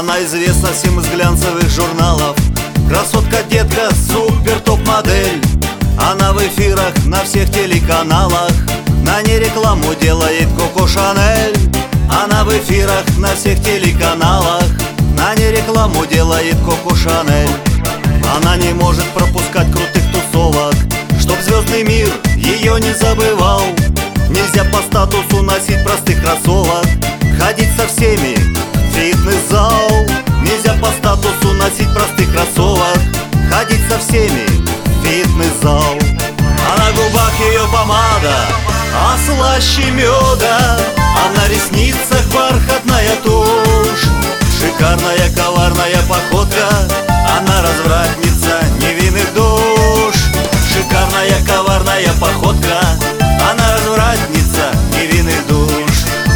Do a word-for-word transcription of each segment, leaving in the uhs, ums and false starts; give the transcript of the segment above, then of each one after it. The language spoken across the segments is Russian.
Она известна всем из глянцевых журналов. Красотка, детка, супер топ-модель. Она в эфирах на всех телеканалах. На ней рекламу делает Коко Шанель. Она в эфирах на всех телеканалах. На ней рекламу делает Коко Шанель. Она не может пропускать крутых тусовок, чтоб звездный мир ее не забывал. Нельзя по статусу носить простых кроссовок, ходить со всеми в фитнес-зал. Нельзя по статусу носить простых кроссовок, ходить со всеми в фитнес-зал. А на губах ее помада, а слаще меда, а на ресницах бархатная тушь. Шикарная, коварная походка, она развратница невинных душ. Шикарная, коварная походка, она развратница невинных душ.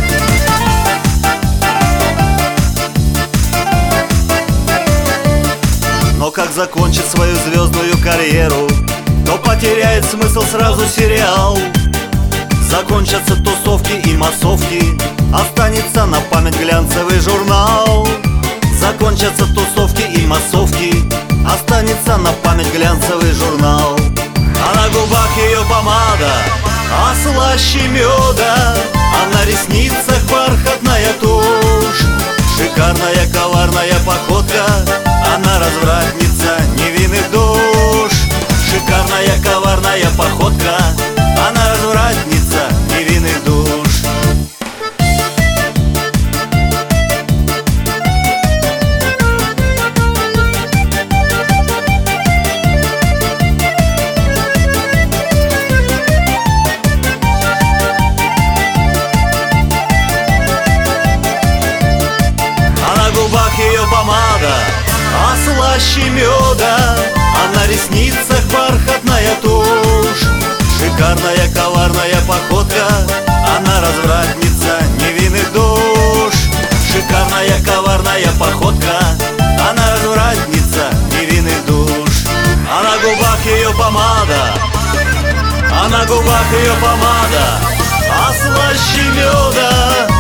Но как закончит свою звездную карьеру, то потеряет смысл сразу сериал. Закончатся тусовки и массовки, останется на память глянцевый журнал. Закончатся тусовки и массовки, останется на память глянцевый журнал. А на губах ее помада, а слаще меда, а на ресницах бархатная тушь. Шикарная, коварная походка, она развратница невинных душ. Шикарная, коварная походка, она развратница невинных душ. Ее помада, а слаще меда, а на ресницах бархатная тушь. Шикарная, коварная походка, она развратница невинных душ. Шикарная, коварная походка, она развратница невинных душ. А на губах ее помада, а на губах ее помада, а слаще меда,